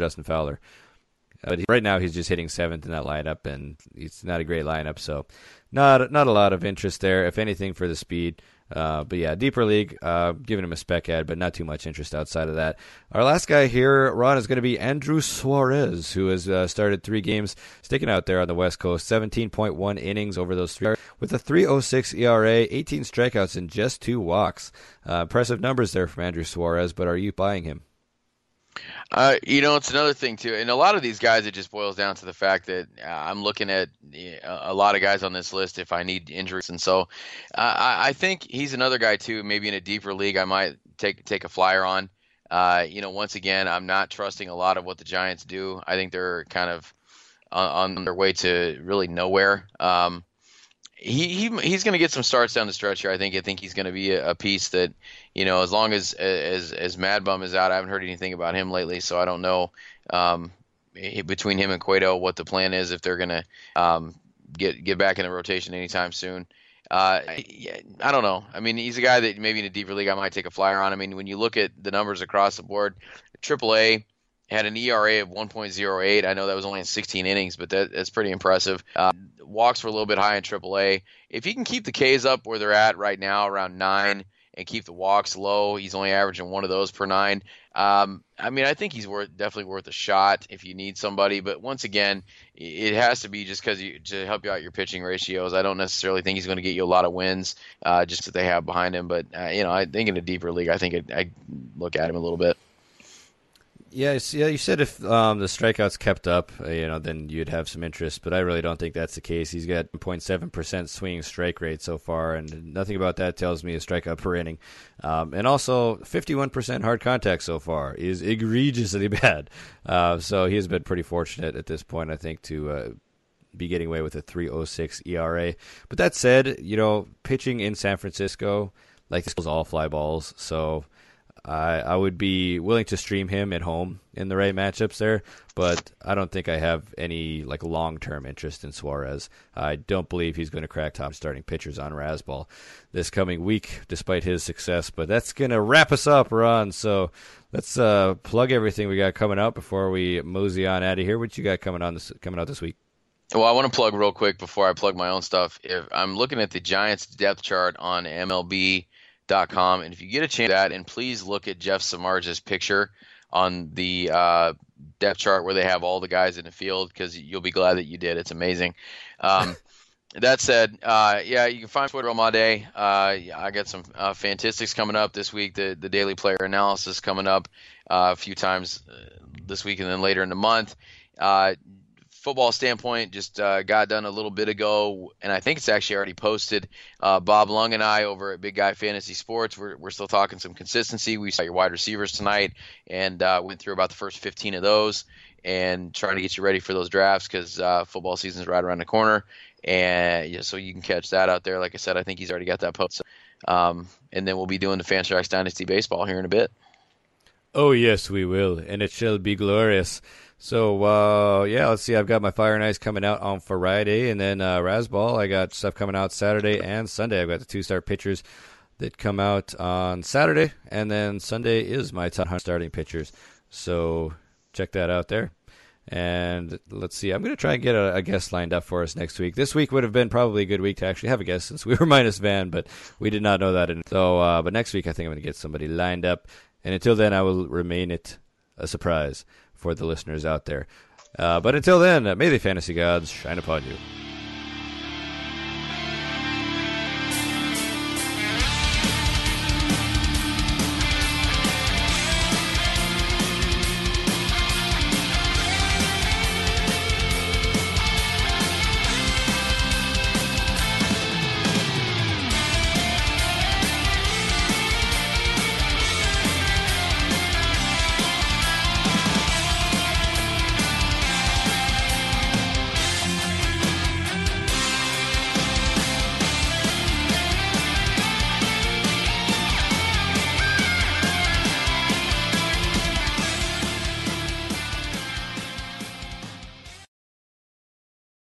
But right now he's just hitting 7th in that lineup, and it's not a great lineup, so not a lot of interest there, if anything, for the speed. But yeah, deeper league, giving him a spec ad, but not too much interest outside of that. Our last guy here, Ron, is going to be Andrew Suarez, who has started 3 games, sticking out there on the West Coast, 17.1 innings over those 3, with a 3.06 ERA, 18 strikeouts, and just 2 walks. Impressive numbers there from Andrew Suarez, but are you buying him? It's another thing too, and a lot of these guys, it just boils down to the fact that I'm looking at a lot of guys on this list if I need injuries, and so I think he's another guy too. Maybe in a deeper league, I might take a flyer on. Once again, I'm not trusting a lot of what the Giants do. I think they're kind of on their way to really nowhere. He's going to get some starts down the stretch here. I think he's going to be a piece that, as long as Mad Bum is out, I haven't heard anything about him lately, so I don't know between him and Cueto what the plan is, if they're going to get back in the rotation anytime soon. I don't know. I mean, he's a guy that maybe in a deeper league I might take a flyer on. I mean, when you look at the numbers across the board, AAA had an ERA of 1.08. I know that was only in 16 innings, but that's pretty impressive. Walks were a little bit high in AAA. If he can keep the Ks up where they're at right now, around 9, and keep the walks low, he's only averaging 1 of those per 9. I think he's definitely worth a shot if you need somebody. But once again, it has to be just to help you out your pitching ratios. I don't necessarily think he's going to get you a lot of wins just that they have behind him. But I think in a deeper league, I think I look at him a little bit. Yeah, you said if the strikeouts kept up, then you'd have some interest, but I really don't think that's the case. He's got 0.7% swinging strike rate so far, and nothing about that tells me a strikeout per inning. And also, 51% hard contact so far is egregiously bad. So he has been pretty fortunate at this point, I think, to be getting away with a 3.06 ERA. But that said, pitching in San Francisco, this was all fly balls, so I would be willing to stream him at home in the right matchups there, but I don't think I have any like long-term interest in Suarez. I don't believe he's going to crack top starting pitchers on Razzball this coming week, despite his success. But that's going to wrap us up, Ron. So let's plug everything we got coming out before we mosey on out of here. What you got coming out this week? Well, I want to plug real quick before I plug my own stuff. If I'm looking at the Giants depth chart on MLB.com, and if you get a chance to that, and please look at Jeff Samardz's picture on the depth chart where they have all the guys in the field, because you'll be glad that you did. It's amazing. That said, you can find Twitter all my day. I got some Fantistics coming up this week, the daily player analysis coming up a few times this week and then later in the month. Football standpoint, just got done a little bit ago, and I think it's actually already posted. Bob Lung and I over at Big Guy Fantasy Sports, we're still talking some consistency. We saw your wide receivers tonight and went through about the first 15 of those and trying to get you ready for those drafts, because football season is right around the corner. And so you can catch that out there. Like I said, I think he's already got that post. And then we'll be doing the Fantrax Dynasty Baseball here in a bit. Oh, yes, we will, and it shall be glorious. So, let's see. I've got my Fire and Ice coming out on Friday, and then Razzball, I got stuff coming out Saturday and Sunday. I've got the 2-star pitchers that come out on Saturday, and then Sunday is my top 100 starting pitchers. So check that out there. And let's see. I'm going to try and get a guest lined up for us next week. This week would have been probably a good week to actually have a guest, since we were minus Van, but we did not know that. So, but next week I think I'm going to get somebody lined up. And until then, I will remain it a surprise for the listeners out there. But until then, may the fantasy gods shine upon you.